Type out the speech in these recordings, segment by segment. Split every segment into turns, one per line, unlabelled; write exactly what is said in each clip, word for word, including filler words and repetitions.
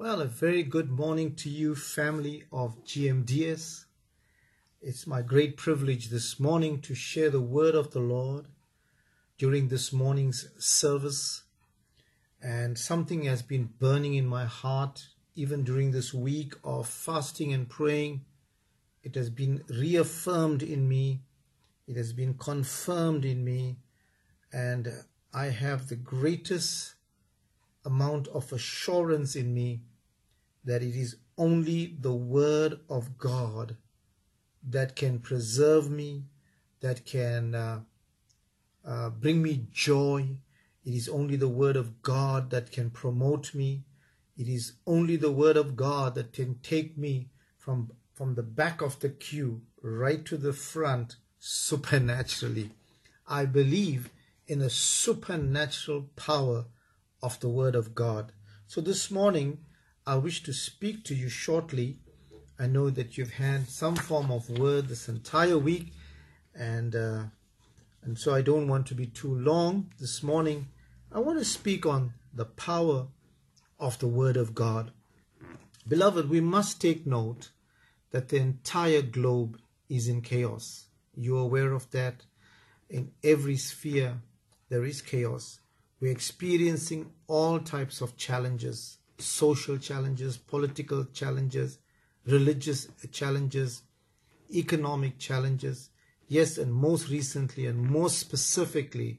Well, a very good morning to you, family of G M D S. It's my great privilege this morning to share the word of the Lord during this morning's service. And something has been burning in my heart, even during this week of fasting and praying. It has been reaffirmed in me. It has been confirmed in me. And I have the greatest amount of assurance in me that it is only the word of God that can preserve me, that can uh, uh, bring me joy. It is only the word of God that can promote me. It is only the word of God that can take me from, from the back of the queue right to the front supernaturally. I believe in the supernatural power of the word of God. So this morning, I wish to speak to you shortly. I know that you've had some form of word this entire week, and uh, and so I don't want to be too long this morning. I want to speak on the power of the word of God. Beloved, we must take note that the entire globe is in chaos. You're aware of that. In every sphere, there is chaos. We're experiencing all types of challenges. Social challenges, political challenges, religious challenges, economic challenges. Yes, and most recently and most specifically,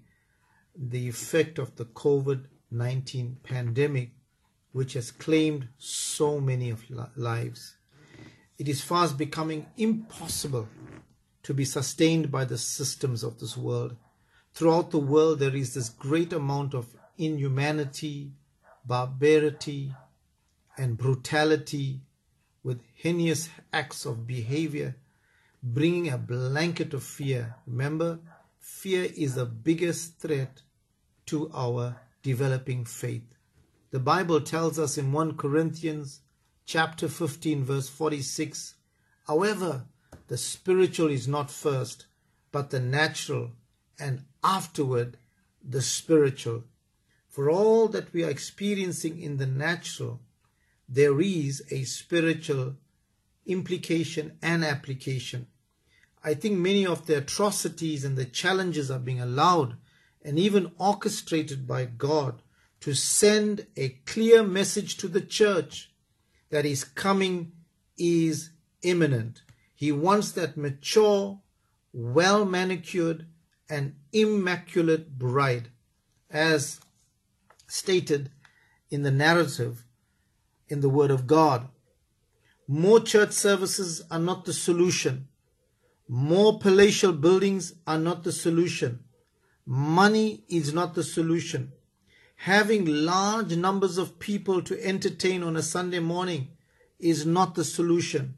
the effect of the COVID nineteen pandemic, which has claimed so many of lives. It is fast becoming impossible to be sustained by the systems of this world. Throughout the world, there is this great amount of inhumanity, barbarity, and brutality, with heinous acts of behavior, bringing a blanket of fear. Remember, fear is the biggest threat to our developing faith. The Bible tells us in First Corinthians chapter fifteen, verse forty-six, however, the spiritual is not first, but the natural, and afterward the spiritual. For all that we are experiencing in the natural, there is a spiritual implication and application. I think many of the atrocities and the challenges are being allowed and even orchestrated by God to send a clear message to the church that His coming is imminent. He wants that mature, well-manicured, and immaculate bride, as stated in the narrative in the Word of God. More church services are not the solution. More palatial buildings are not the solution. Money is not the solution. Having large numbers of people to entertain on a Sunday morning is not the solution.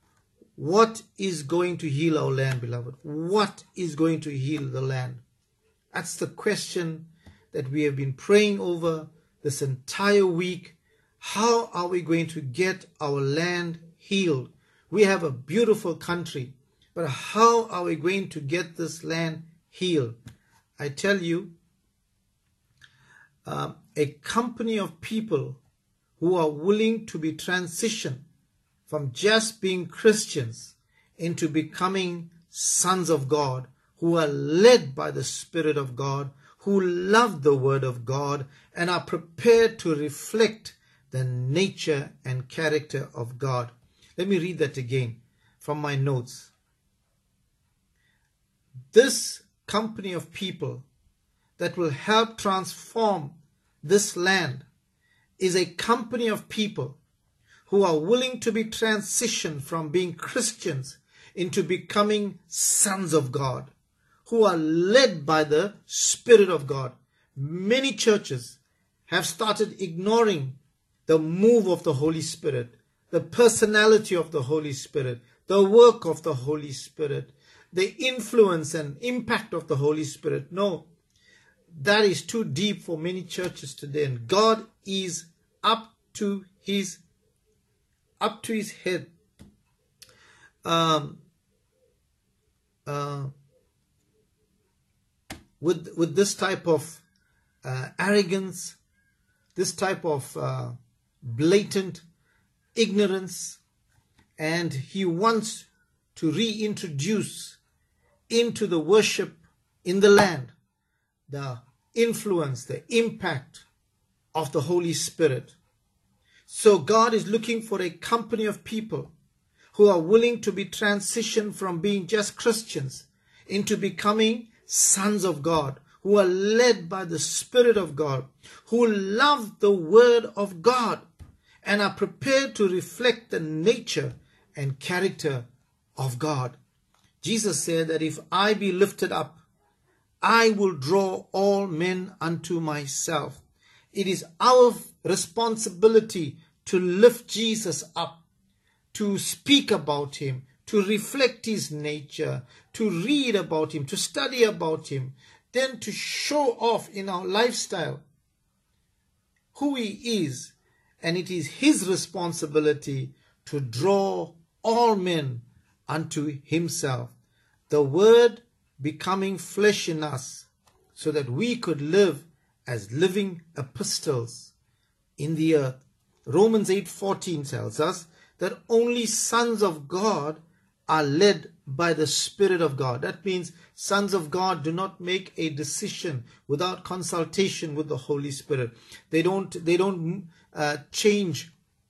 What is going to heal our land, beloved? What is going to heal the land? That's the question that we have been praying over this entire week. How are we going to get our land healed? We have a beautiful country, but how are we going to get this land healed? I tell you, uh, a company of people who are willing to be transitioned from just being Christians into becoming sons of God, who are led by the Spirit of God, who love the Word of God, and are prepared to reflect the nature and character of God. Let me read that again from my notes. This company of people that will help transform this land is a company of people who are willing to be transitioned from being Christians into becoming sons of God, who are led by the Spirit of God. Many churches have started ignoring the move of the Holy Spirit, the personality of the Holy Spirit, the work of the Holy Spirit, the influence and impact of the Holy Spirit. No, that is too deep for many churches today, and God is up to his up to his head um, uh, with with this type of uh, arrogance, this type of uh, blatant ignorance, and he wants to reintroduce into the worship in the land the influence, the impact of the Holy Spirit. So God is looking for a company of people who are willing to be transitioned from being just Christians into becoming sons of God, who are led by the Spirit of God, who love the Word of God and are prepared to reflect the nature and character of God. Jesus said that if I be lifted up, I will draw all men unto myself. It is our responsibility to lift Jesus up, to speak about him, to reflect his nature, to read about him, to study about him, then to show off in our lifestyle who he is. And it is his responsibility to draw all men unto himself. The Word becoming flesh in us so that we could live as living epistles in the earth. Romans eight fourteen tells us that only sons of God are led by the Spirit of God. That means sons of God do not make a decision without consultation with the Holy Spirit. They don't, they don't uh, change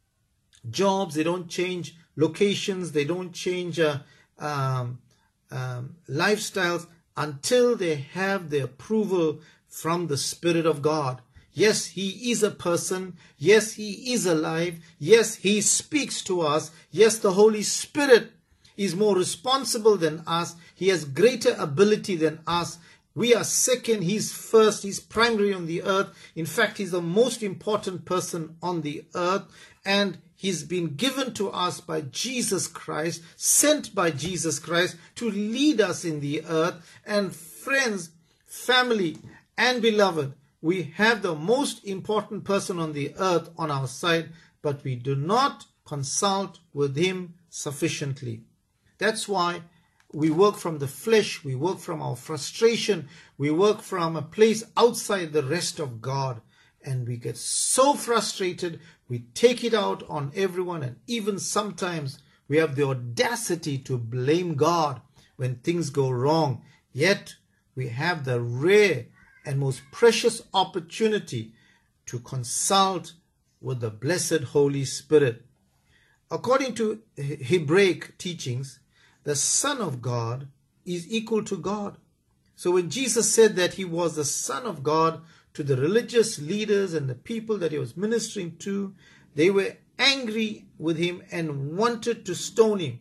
jobs, they don't change locations, they don't change uh, um, um, lifestyles until they have the approval from the Spirit of God. Yes, he is a person. Yes, he is alive. Yes, he speaks to us. Yes, the Holy Spirit is more responsible than us. He has greater ability than us. We are second, he's first, he's primary on the earth. In fact, he's the most important person on the earth, and he's been given to us by Jesus Christ, sent by Jesus Christ to lead us in the earth. And friends, family, and beloved, we have the most important person on the earth on our side, but we do not consult with him sufficiently. That's why we work from the flesh, we work from our frustration, we work from a place outside the rest of God, and we get so frustrated, we take it out on everyone, and even sometimes we have the audacity to blame God when things go wrong. Yet we have the rare and most precious opportunity to consult with the blessed Holy Spirit. According to Hebraic teachings, the Son of God is equal to God. So when Jesus said that he was the Son of God to the religious leaders and the people that he was ministering to, they were angry with him and wanted to stone him.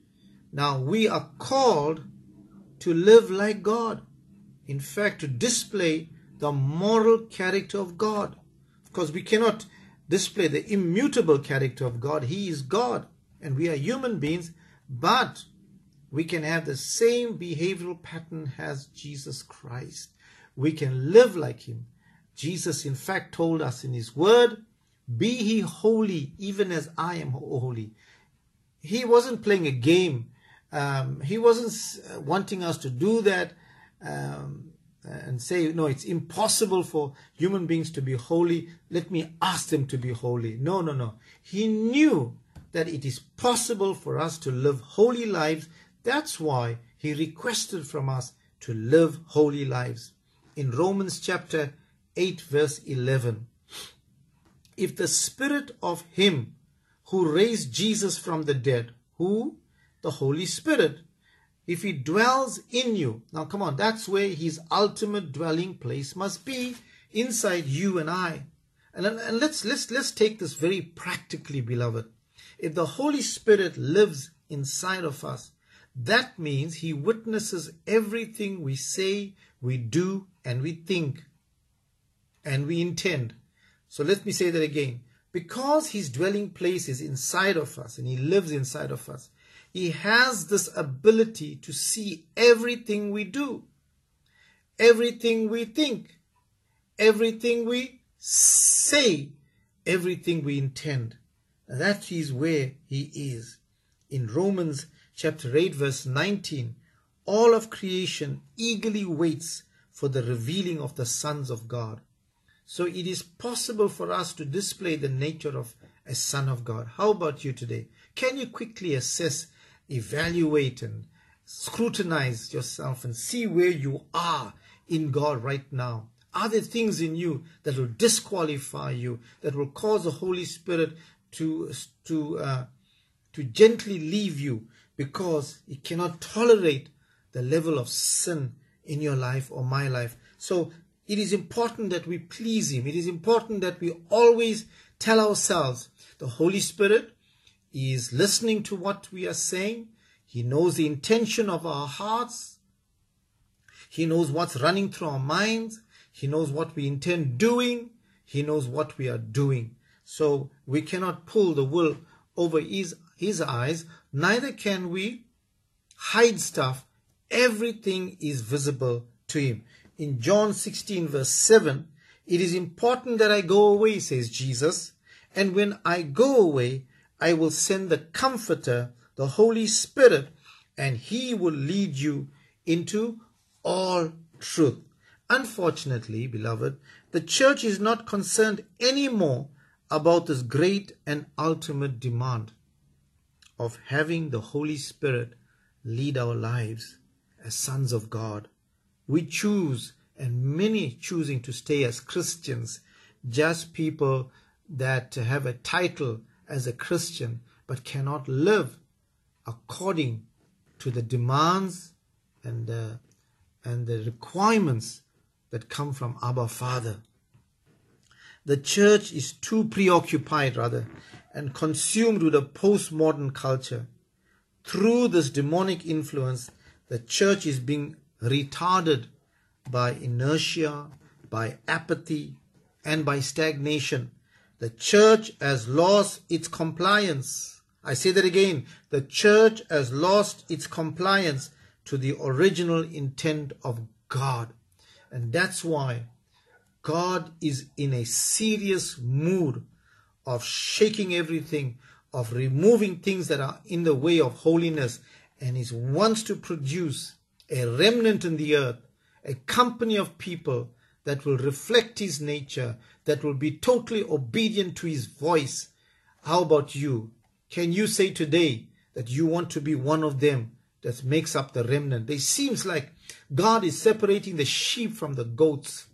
Now we are called to live like God. In fact, to display the moral character of God. Of course, we cannot display the immutable character of God. He is God and we are human beings, but we can have the same behavioral pattern as Jesus Christ. We can live like him. Jesus, in fact, told us in his word, be ye holy, even as I am holy. He wasn't playing a game. Um, he wasn't wanting us to do that um, and say, no, it's impossible for human beings to be holy. Let me ask them to be holy. No, no, no. He knew that it is possible for us to live holy lives. That's why he requested from us to live holy lives. In Romans chapter eight verse eleven, if the Spirit of him who raised Jesus from the dead, who? The Holy Spirit, if he dwells in you. Now come on, that's where his ultimate dwelling place must be, inside you and I. And, and let's, let's, let's take this very practically, beloved. If the Holy Spirit lives inside of us, that means he witnesses everything we say, we do, and we think, and we intend. So let me say that again. Because his dwelling place is inside of us and he lives inside of us, he has this ability to see everything we do, everything we think, everything we say, everything we intend. That is where he is. In Romans chapter eight verse nineteen, all of creation eagerly waits for the revealing of the sons of God. So it is possible for us to display the nature of a son of God. How about you today? Can you quickly assess, evaluate, and scrutinize yourself and see where you are in God right now? Are there things in you that will disqualify you, that will cause the Holy Spirit to, to, uh, to gently leave you because He cannot tolerate the level of sin in your life or my life? So it is important that we please Him. It is important that we always tell ourselves, the Holy Spirit is listening to what we are saying. He knows the intention of our hearts. He knows what's running through our minds. He knows what we intend doing. He knows what we are doing. So we cannot pull the wool over his, his eyes. Neither can we hide stuff. Everything is visible to Him. In John sixteen verse seven, it is important that I go away, says Jesus. And when I go away, I will send the Comforter, the Holy Spirit, and He will lead you into all truth. Unfortunately, beloved, the church is not concerned anymore about this great and ultimate demand of having the Holy Spirit lead our lives as sons of God. We choose, and many choosing to stay as Christians, just people that have a title as a Christian but cannot live according to the demands and the, and the requirements that come from Abba Father. The church is too preoccupied, rather, and consumed with a postmodern culture. Through this demonic influence, the church is being retarded by inertia, by apathy, and by stagnation. The church has lost its compliance. I say that again. The church has lost its compliance to the original intent of God. And that's why God is in a serious mood of shaking everything, of removing things that are in the way of holiness, and He wants to produce a remnant in the earth, a company of people that will reflect His nature, that will be totally obedient to His voice. How about you? Can you say today that you want to be one of them that makes up the remnant? It seems like God is separating the sheep from the goats.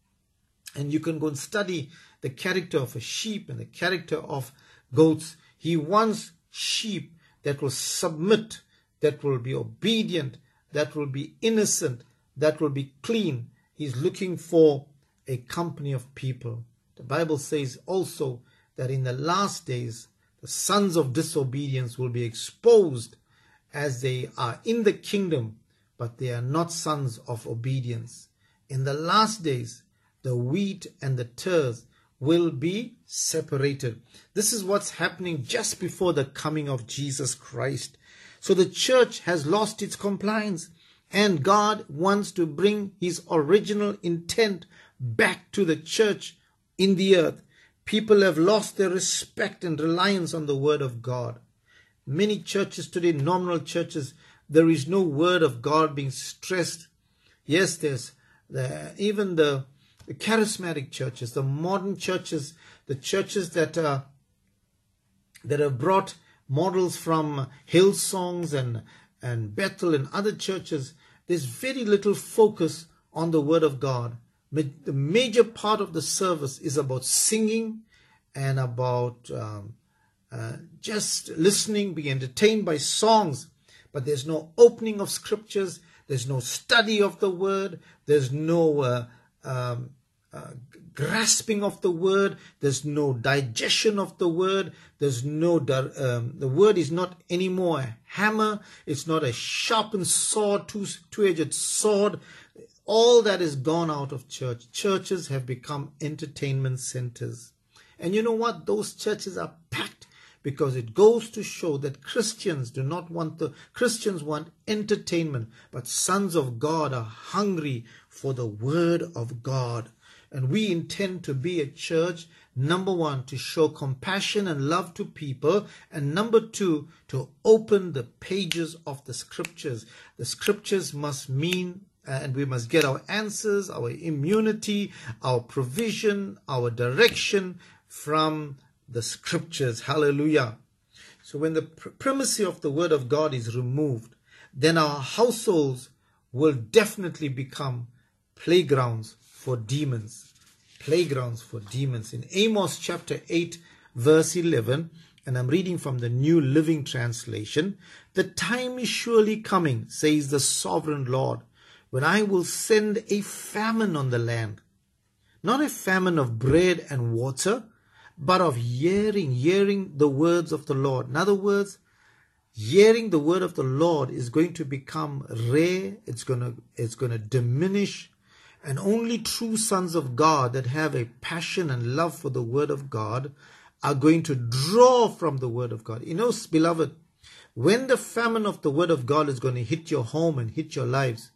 And you can go and study the character of a sheep and the character of goats. He wants sheep that will submit, that will be obedient, that will be innocent, that will be clean. He's looking for a company of people. The Bible says also that in the last days, the sons of disobedience will be exposed as they are in the kingdom, but they are not sons of obedience. In the last days, the wheat and the tares will be separated. This is what's happening just before the coming of Jesus Christ. So the church has lost its compliance, and God wants to bring His original intent back to the church in the earth. People have lost their respect and reliance on the Word of God. Many churches today, nominal churches, there is no Word of God being stressed. Yes, there's the, even the, the charismatic churches, the modern churches, the churches that uh, that have brought models from Hillsongs and, and Bethel and other churches. There's very little focus on the Word of God. The major part of the service is about singing and about um, uh, just listening, being entertained by songs. But there's no opening of scriptures. There's no study of the Word. There's no uh, um, uh, grasping of the Word. There's no digestion of the Word. There's no, um, the Word is not anymore a hammer. It's not a sharpened sword, two, two-edged sword. All that is gone out of church. Churches have become entertainment centers. And you know what? Those churches are packed because it goes to show that Christians do not want the, Christians want entertainment, but sons of God are hungry for the Word of God. And we intend to be a church, number one, to show compassion and love to people, and number two, to open the pages of the scriptures. The scriptures must mean And we must get our answers, our immunity, our provision, our direction from the scriptures. Hallelujah. So when the primacy of the word of God is removed, then our households will definitely become playgrounds for demons. Playgrounds for demons. In Amos chapter eight, verse eleven, and I'm reading from the New Living Translation, "The time is surely coming, says the sovereign Lord, when I will send a famine on the land. Not a famine of bread and water, but of hearing, hearing the words of the Lord." In other words, hearing the word of the Lord is going to become rare. It's going to, it's going to diminish. And only true sons of God that have a passion and love for the word of God are going to draw from the word of God. You know, beloved, when the famine of the word of God is going to hit your home and hit your lives,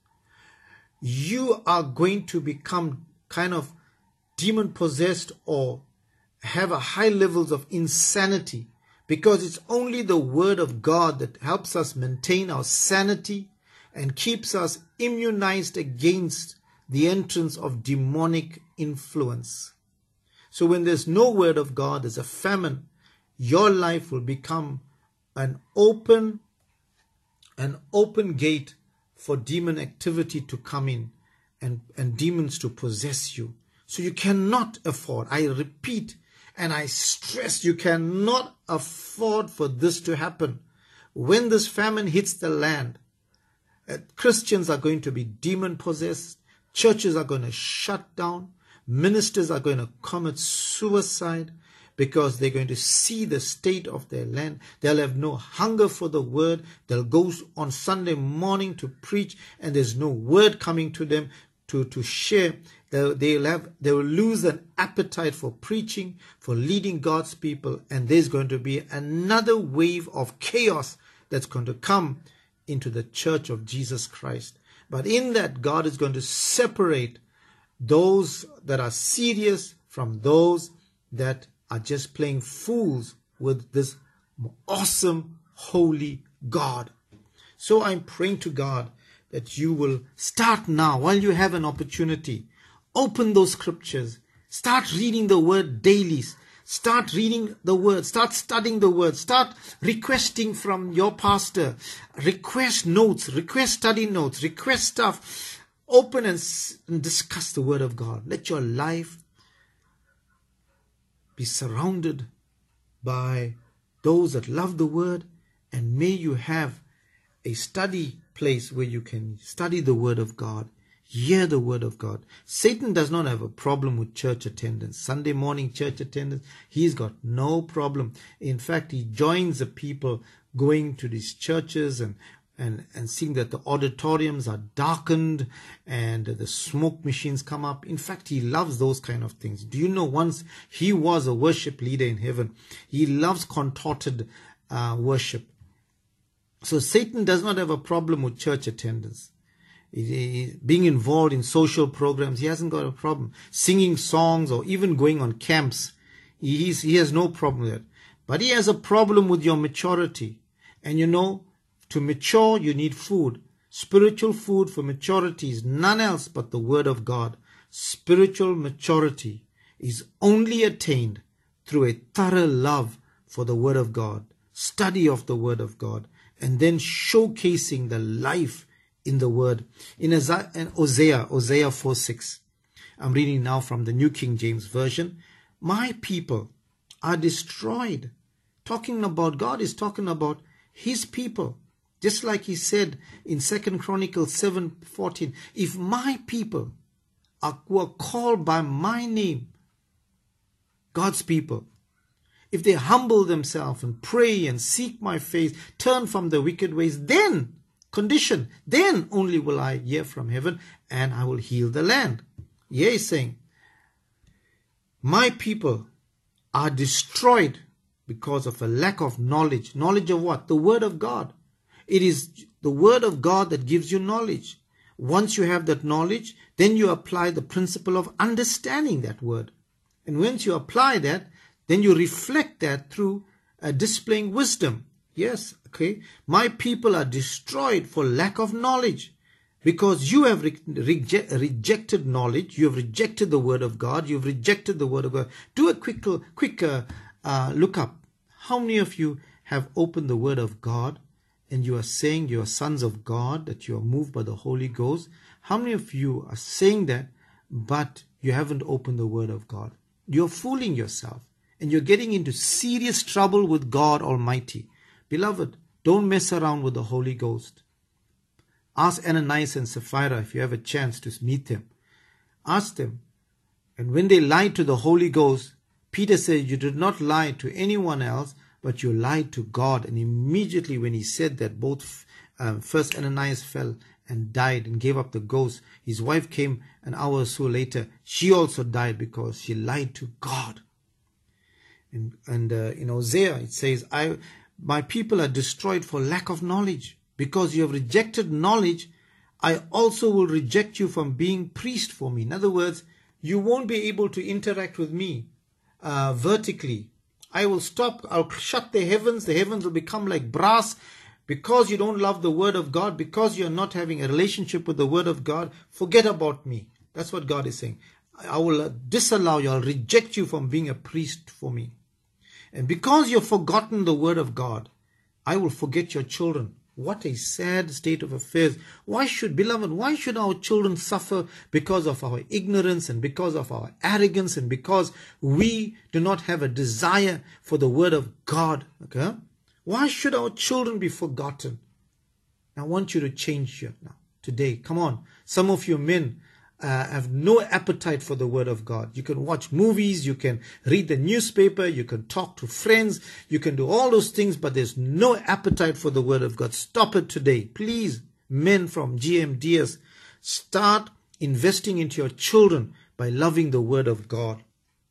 you are going to become kind of demon possessed or have a high levels of insanity, because it's only the word of God that helps us maintain our sanity and keeps us immunized against the entrance of demonic influence. So when there's no word of God, there's a famine, your life will become an open, an open gate for demon activity to come in and, and demons to possess you. So you cannot afford, I repeat and I stress, you cannot afford for this to happen. When this famine hits the land, uh, Christians are going to be demon possessed. Churches are going to shut down. Ministers are going to commit suicide because they're going to see the state of their land. They'll have no hunger for the word. They'll go on Sunday morning to preach and there's no word coming to them to, to share. They'll, they'll have, they will lose an appetite for preaching, for leading God's people. And there's going to be another wave of chaos that's going to come into the church of Jesus Christ. But in that, God is going to separate those that are serious from those that are just playing fools with this awesome, holy God. So I'm praying to God that you will start now, while you have an opportunity, open those scriptures, start reading the word daily, start reading the word, start studying the word, start requesting from your pastor, request notes, request study notes, request stuff, open and, and discuss the word of God. Let your life be surrounded by those that love the word, and may you have a study place where you can study the word of God, hear the word of God. Satan does not have a problem with church attendance, Sunday morning church attendance. He's got no problem. In fact, he joins the people going to these churches and and and seeing that the auditoriums are darkened and the smoke machines come up. In fact, he loves those kind of things. Do you know, once he was a worship leader in heaven, he loves contorted uh, worship. So Satan does not have a problem with church attendance. Being involved in social programs, he hasn't got a problem. Singing songs or even going on camps, he's, he has no problem with it. But he has a problem with your maturity. And you know, to mature, you need food. Spiritual food for maturity is none else but the word of God. Spiritual maturity is only attained through a thorough love for the word of God, study of the word of God, and then showcasing the life in the word. In Hosea, Hosea four six, I'm reading now from the New King James Version. My people are destroyed. Talking about God is talking about his people. Just like he said in Second Chronicles seven fourteen, if my people are, who are called by my name, God's people, if they humble themselves and pray and seek my face, turn from the wicked ways, then, condition, then only will I hear from heaven and I will heal the land. Yea, saying, my people are destroyed because of a lack of knowledge. Knowledge of what? The word of God. It is the word of God that gives you knowledge. Once you have that knowledge, then you apply the principle of understanding that word. And once you apply that, then you reflect that through uh, displaying wisdom. Yes, okay. My people are destroyed for lack of knowledge. Because you have re- rege- rejected knowledge, you have rejected the word of God, you have rejected the word of God. Do a quick, quick uh, uh, look up. How many of you have opened the word of God and you are saying you are sons of God, that you are moved by the Holy Ghost? How many of you are saying that, but you haven't opened the word of God? You're fooling yourself and you're getting into serious trouble with God Almighty. Beloved, don't mess around with the Holy Ghost. Ask Ananias and Sapphira if you have a chance to meet them. Ask them. And when they lied to the Holy Ghost, Peter said, you did not lie to anyone else, but you lied to God. And immediately when he said that, both um, first Ananias fell and died and gave up the ghost. His wife came an hour or so later. She also died because she lied to God. And, and uh, in Hosea it says, I, my people are destroyed for lack of knowledge. Because you have rejected knowledge, I also will reject you from being priest for me. In other words, you won't be able to interact with me uh, vertically. I will stop, I'll shut the heavens. The heavens will become like brass. Because you don't love the word of God, because you're not having a relationship with the word of God, forget about me. That's what God is saying. I will disallow you, I'll reject you from being a priest for me. And because you've forgotten the word of God, I will forget your children. What a sad state of affairs. Why should, beloved, why should our children suffer because of our ignorance and because of our arrogance and because we do not have a desire for the word of God? Okay? Why should our children be forgotten? I want you to change here now, today. Come on. Some of you men uh, have no appetite for the word of God. You can watch movies, you can read the newspaper, you can talk to friends, you can do all those things, but there's no appetite for the word of God. Stop it today. Please, men from G M D S, start investing into your children by loving the word of God.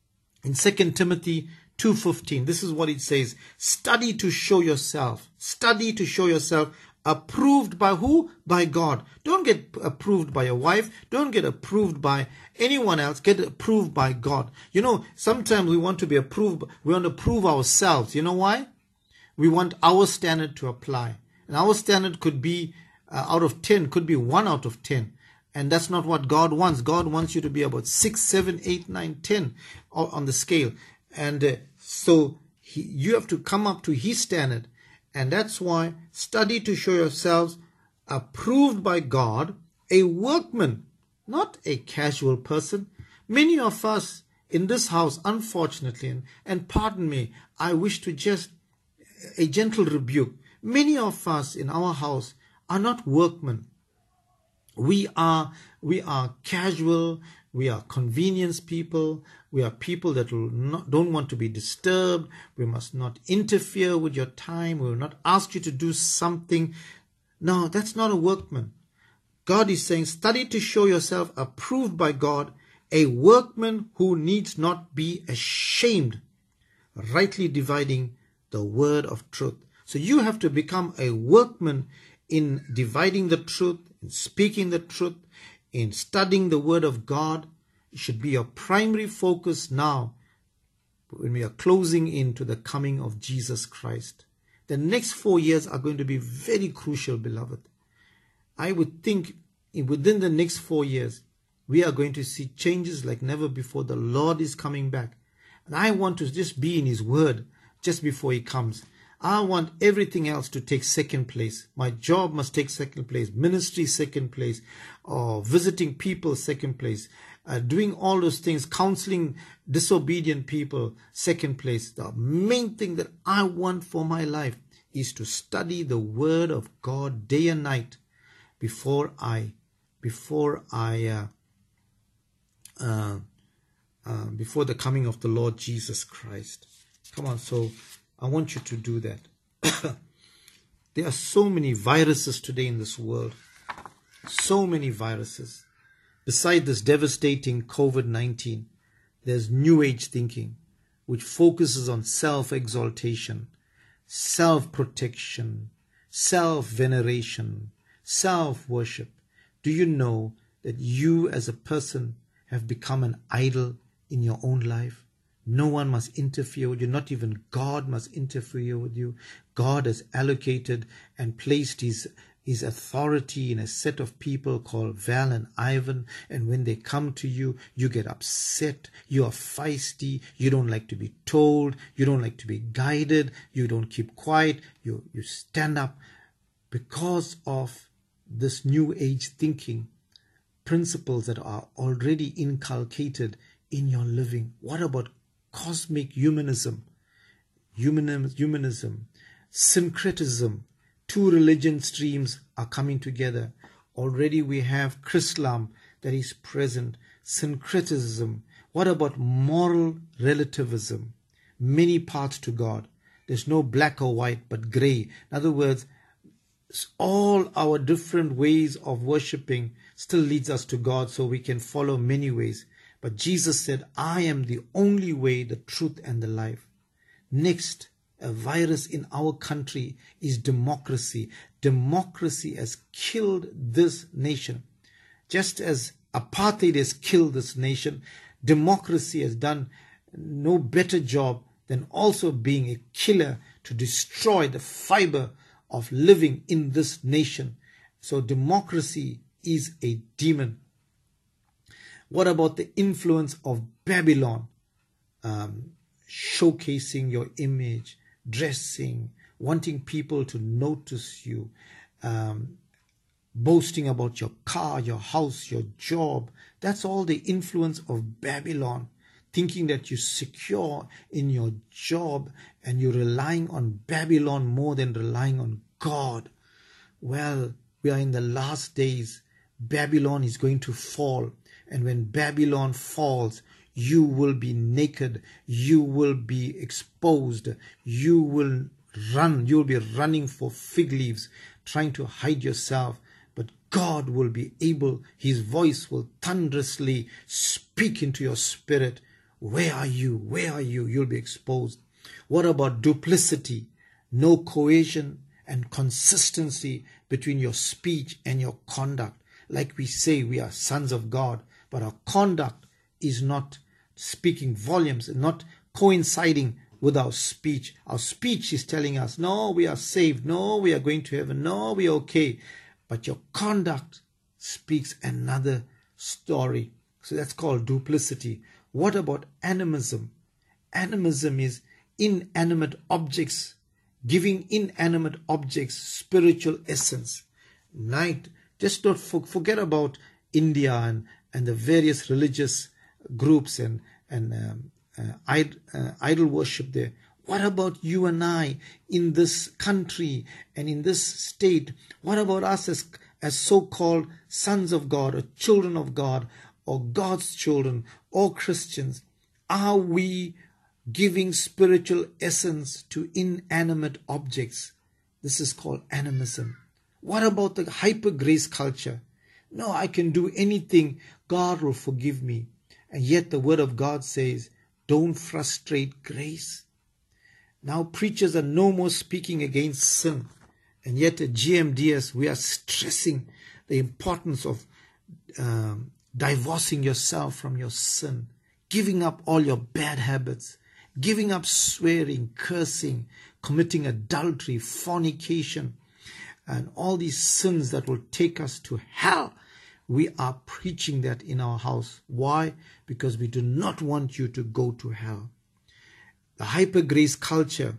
In Second Timothy two fifteen, this is what it says. Study to show yourself. Study to show yourself approved by who? By God. Don't get approved by your wife. Don't get approved by anyone else. Get approved by God. You know, sometimes we want to be approved. We want to prove ourselves. You know why? We want our standard to apply. And our standard could be uh, out of ten, could be one out of ten. And that's not what God wants. God wants you to be about six, seven, eight, nine, ten on the scale. And uh, so he, you have to come up to his standard. And that's why study to show yourselves approved by God, a workman, not a casual person. Many of us in this house, unfortunately, and, and pardon me, I wish to just a gentle rebuke. Many of us in our house are not workmen. We are, we are casual. We are convenience people. We are people that will not, don't want to be disturbed. We must not interfere with your time. We will not ask you to do something. No, that's not a workman. God is saying, study to show yourself approved by God, a workman who needs not be ashamed, rightly dividing the word of truth. So you have to become a workman in dividing the truth, in speaking the truth, in studying the word of God. It should be your primary focus now when we are closing into the coming of Jesus Christ. The next four years are going to be very crucial, beloved. I would think within the next four years, we are going to see changes like never before. The Lord is coming back. And I want to just be in his word just before he comes. I want everything else to take second place. My job must take second place. Ministry second place. Or visiting people second place. Uh, doing all those things. Counseling disobedient people second place. The main thing that I want for my life is to study the word of God day and night before I, before I, uh, uh, uh, before the coming of the Lord Jesus Christ. Come on, so I want you to do that. There are so many viruses today in this world. So many viruses. Beside this devastating COVID nineteen, there's New Age thinking, which focuses on self-exaltation, self-protection, self-veneration, self-worship. Do you know that you as a person have become an idol in your own life? No one must interfere with you. Not even God must interfere with you. God has allocated and placed his, his authority in a set of people called Val and Ivan. And when they come to you, you get upset. You are feisty. You don't like to be told. You don't like to be guided. You don't keep quiet. You, you stand up because of this new age thinking, principles that are already inculcated in your living. What about cosmic humanism? Humanism, humanism, syncretism. Two religion streams are coming together. Already we have Chrislam that is present. Syncretism. What about moral relativism? Many paths to God. There's no black or white, but gray. In other words, all our different ways of worshipping still leads us to God, so we can follow many ways. But Jesus said, I am the only way, the truth, and the life. Next, a virus in our country is democracy. Democracy has killed this nation. Just as apartheid has killed this nation, democracy has done no better job than also being a killer to destroy the fiber of living in this nation. So democracy is a demon. What about the influence of Babylon? Um, showcasing your image, dressing, wanting people to notice you, um, boasting about your car, your house, your job. That's all the influence of Babylon. Thinking that you're secure in your job and you're relying on Babylon more than relying on God. Well, we are in the last days. Babylon is going to fall. And when Babylon falls, you will be naked. You will be exposed. You will run. You will be running for fig leaves, trying to hide yourself. But God will be able, his voice will thunderously speak into your spirit. Where are you? Where are you? You'll be exposed. What about duplicity? No cohesion and consistency between your speech and your conduct. Like we say, we are sons of God, but our conduct is not speaking volumes, not coinciding with our speech. Our speech is telling us, no, we are saved. No, we are going to heaven. No, we are okay. But your conduct speaks another story. So that's called duplicity. What about animism? Animism is inanimate objects, giving inanimate objects spiritual essence. Night, just don't forget about India and, and the various religious groups and, and um, uh, idol, uh, idol worship there. What about you and I in this country and in this state? What about us as, as so-called sons of God or children of God or God's children or Christians? Are we giving spiritual essence to inanimate objects? This is called animism. What about the hyper grace culture? No, I can do anything. God will forgive me. And yet the word of God says, don't frustrate grace. Now preachers are no more speaking against sin. And yet at G M D S, we are stressing the importance of um, divorcing yourself from your sin, giving up all your bad habits, giving up swearing, cursing, committing adultery, fornication, and all these sins that will take us to hell. We are preaching that in our house. Why? Because we do not want you to go to hell. The hyper grace culture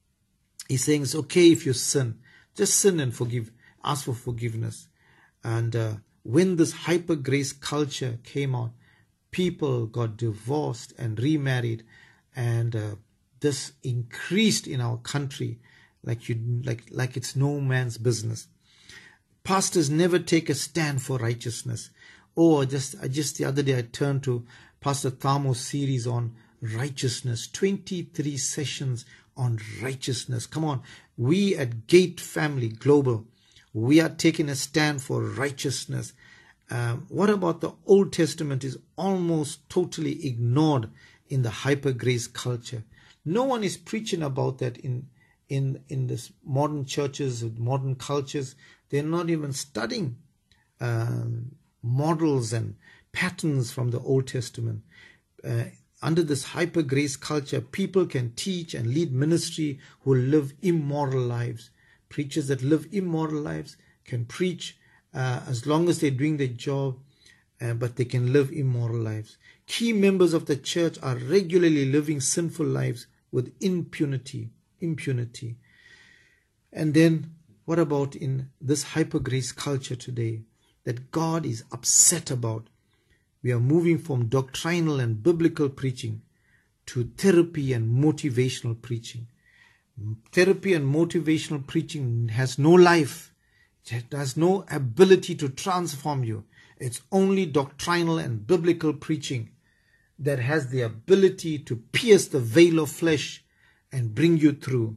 is saying it's okay if you sin. Just sin and forgive. Ask for forgiveness. And uh, when this hyper grace culture came out, people got divorced and remarried. And uh, this increased in our country like you like like it's no man's business. Pastors never take a stand for righteousness. Oh, just just the other day I turned to Pastor Thamo's series on righteousness. twenty-three sessions on righteousness. Come on, we at Gate Family Global, we are taking a stand for righteousness. Um, what about the Old Testament is almost totally ignored in the hyper grace culture. No one is preaching about that in in in this modern churches, modern cultures. They're not even studying um, models and patterns from the Old Testament. Uh, under this hyper grace culture, people can teach and lead ministry who live immoral lives. Preachers that live immoral lives, can preach uh, as long as they're doing their job, uh, but they can live immoral lives. Key members of the church are regularly living sinful lives with impunity. Impunity. And then, what about in this hyper-grace culture today that God is upset about? We are moving from doctrinal and biblical preaching to therapy and motivational preaching. Therapy and motivational preaching has no life. It has no ability to transform you. It's only doctrinal and biblical preaching that has the ability to pierce the veil of flesh and bring you through.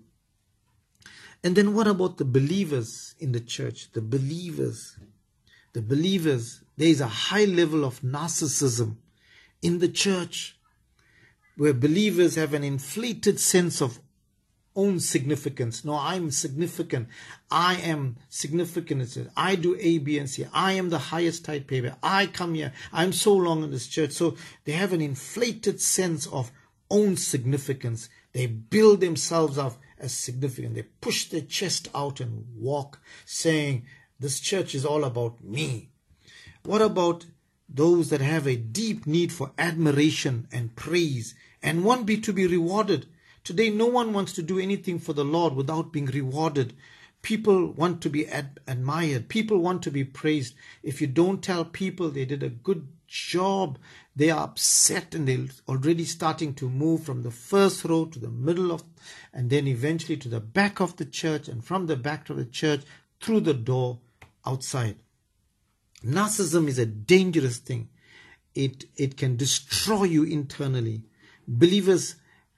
And then what about the believers in the church? The believers. The believers. There is a high level of narcissism in the church where believers have an inflated sense of own significance. No, I'm significant. I am significant. I do A, B, and C. I am the highest tithe payer. I come here. I'm so long in this church. So they have an inflated sense of own significance. They build themselves up as significant. They push their chest out and walk, saying, this church is all about me. What about those that have a deep need for admiration and praise and want be to be rewarded? Today, no one wants to do anything for the Lord without being rewarded. People want to be ad- admired. People want to be praised. If you don't tell people they did a good job, they are upset and they're already starting to move from the first row to the middle of, and then eventually to the back of the church, and from the back of the church through the door outside. Narcissism is a dangerous thing. It, it can destroy you internally. Believers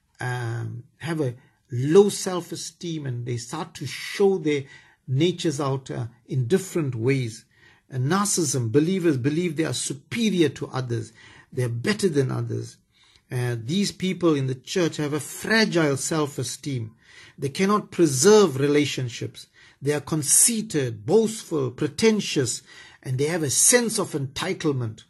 Um, have a low self-esteem and they start to show their natures out uh, in different ways. And narcissism, believers believe they are superior to others. They're better than others. Uh, these people in the church have a fragile self-esteem. They cannot preserve relationships. They are conceited, boastful, pretentious, and they have a sense of entitlement.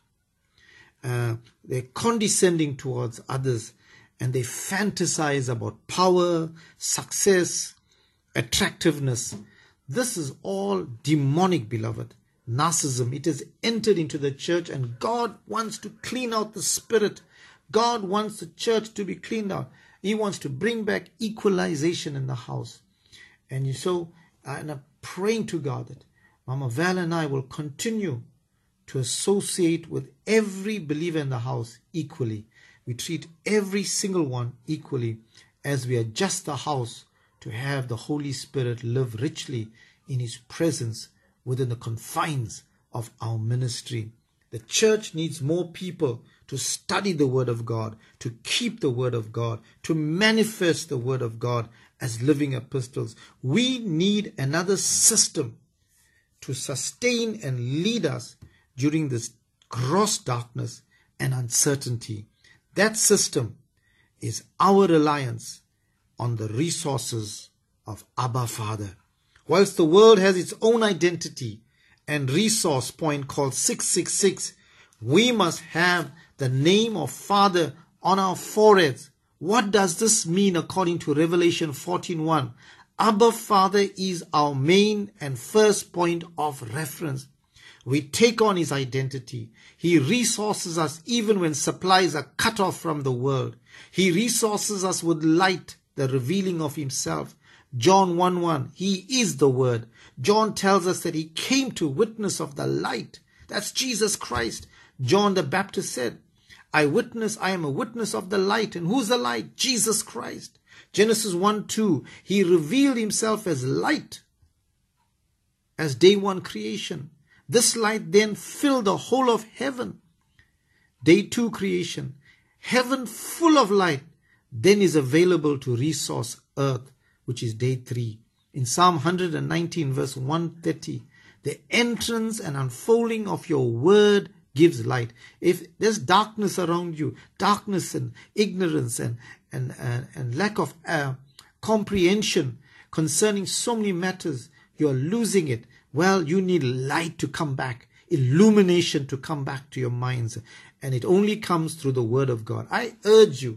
Uh, they're condescending towards others. And they fantasize about power, success, attractiveness. This is all demonic, beloved. Narcissism. It has entered into the church, and God wants to clean out the spirit. God wants the church to be cleaned out. He wants to bring back equalization in the house. And so and I'm praying to God that Mama Val and I will continue to associate with every believer in the house equally. We treat every single one equally as we adjust the house to have the Holy Spirit live richly in His presence within the confines of our ministry. The church needs more people to study the Word of God, to keep the Word of God, to manifest the Word of God as living epistles. We need another system to sustain and lead us during this gross darkness and uncertainty. That system is our reliance on the resources of Abba Father. Whilst the world has its own identity and resource point called six six six, we must have the name of Father on our foreheads. What does this mean according to Revelation fourteen one? Abba Father is our main and first point of reference. We take on His identity. He resources us even when supplies are cut off from the world. He resources us with light, the revealing of Himself. John one one, He is the Word. John tells us that He came to witness of the light. That's Jesus Christ. John the Baptist said, I witness, I am a witness of the light. And who's the light? Jesus Christ. Genesis one two, He revealed Himself as light, as day one creation. This light then filled the whole of heaven. Day two creation. Heaven full of light then is available to resource earth, which is day three. In Psalm one nineteen verse one thirty, the entrance and unfolding of your word gives light. If there's darkness around you, darkness and ignorance and, and, and, and lack of uh, comprehension concerning so many matters, you're losing it. Well, you need light to come back, illumination to come back to your minds. And it only comes through the Word of God. I urge you,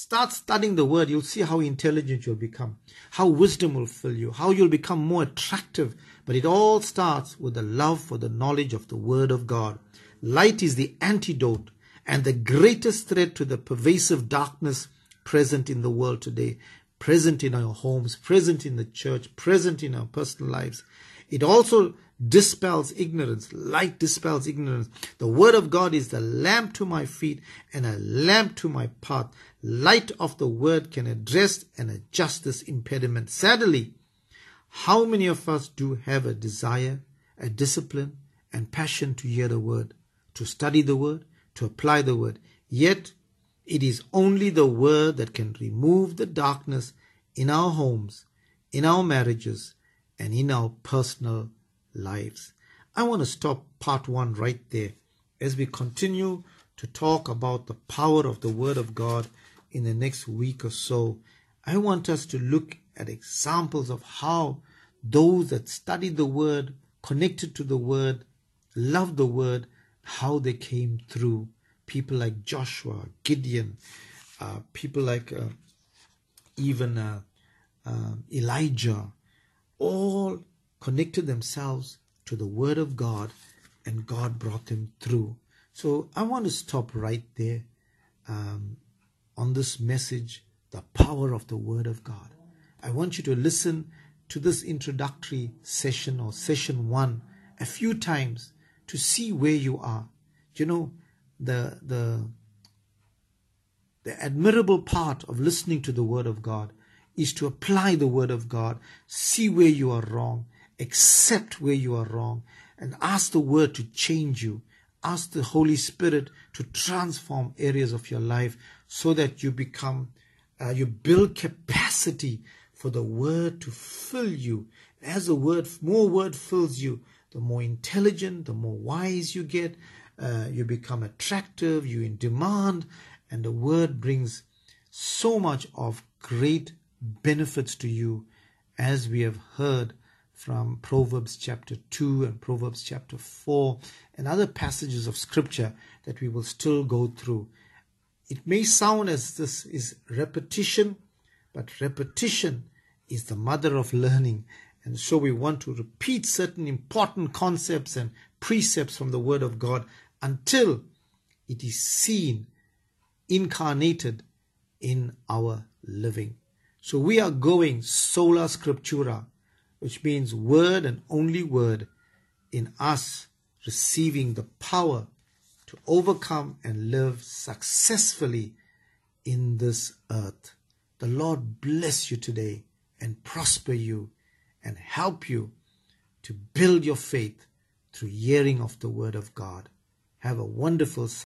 Start studying the word. You'll see how intelligent you'll become, how wisdom will fill you, how you'll become more attractive. But it all starts with the love for the knowledge of the word of God. Light is the antidote and the greatest threat to the pervasive darkness present in the world today, present in our homes, present in the church, present in our personal lives. It also dispels ignorance. Light dispels ignorance. The word of God is the lamp to my feet and a lamp to my path. Light of the word can address and adjust this impediment. Sadly, how many of us do have a desire, a discipline, and passion to hear the word, to study the word, to apply the word? Yet, it is only the word that can remove the darkness in our homes, in our marriages, and in our personal lives. I want to stop part one right there as we continue to talk about the power of the word of God in the next week or so. I want us to look at examples of how those that studied the word, connected to the word, loved the word, how they came through. People like Joshua, Gideon, uh, people like uh, even uh, uh, Elijah, all connected themselves to the word of God, and God brought them through. So I want to stop right there um, on this message, the power of the word of God. I want you to listen to this introductory session or session one a few times to see where you are. You know, the the the admirable part of listening to the word of God is to apply the word of God, see where you are wrong, accept where you are wrong, and ask the word to change you. Ask the Holy Spirit to transform areas of your life so that you become, uh, you build capacity for the word to fill you. As the word, more word fills you, the more intelligent, the more wise you get. Uh, you become attractive, you're in demand, and the word brings so much of great benefits to you, as we have heard from Proverbs chapter two and Proverbs chapter four and other passages of scripture that we will still go through. It may sound as this is repetition, but repetition is the mother of learning. And so we want to repeat certain important concepts and precepts from the word of God until it is seen, incarnated in our living. So we are going sola scriptura, which means word and only word, in us receiving the power to overcome and live successfully in this earth. The Lord bless you today and prosper you and help you to build your faith through hearing of the word of God. Have a wonderful